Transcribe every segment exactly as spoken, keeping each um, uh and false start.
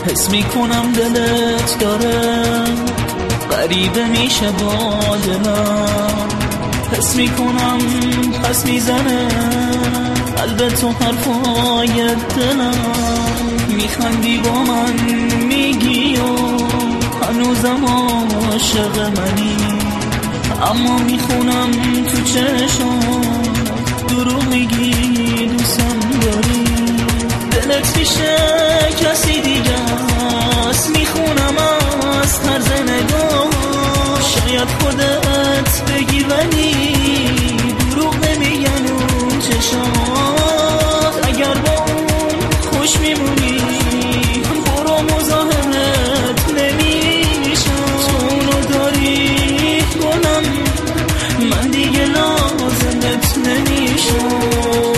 حس میکنم دلت داره غریبه میشه با دلم، حس میکنم پس میزنه قلب تو حرفای دلم، میخندی با من میگی و هنوزم عاشق منی، اما میخونم تو چشم دروغ میگی دوستم داری، دلت میشه کسی دیگه است، میخونم از طرز نگاه، شاید خودت بگی ولی دروغ نمیگن اون چشات، اگر با اون خوش میمونی برو مزاحمت نمیشم، تو اونو داری گلم من دیگه لازمت نمیشم.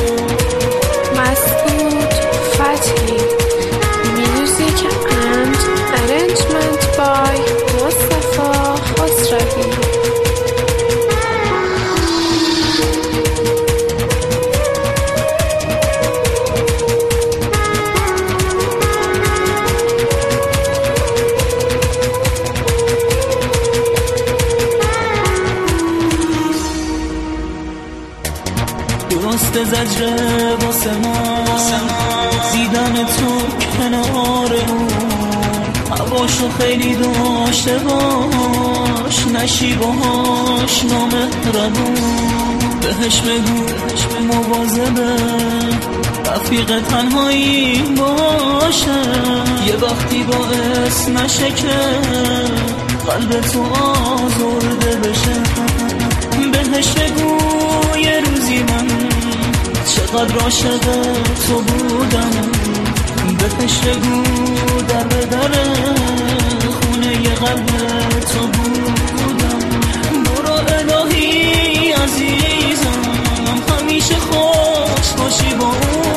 مسعود فتحی. Music and arrangement by مصطفی خسروی. درست زجره واسه ما دیدن تو کنار اون، هواشو خیلی داشته باش نشی باهاش نامهربون، بهش بگو مواظبه رفیق تنهایی باشه، یه وقتی باعث نشه که قلب تو آزرده بشه، بهش بگو یه روزی من چقدر عاشق تو بودم، بهش بگو در به در خونه ی قلب تو بودم، برو الهی عزیزم همیشه خوش باشی با اون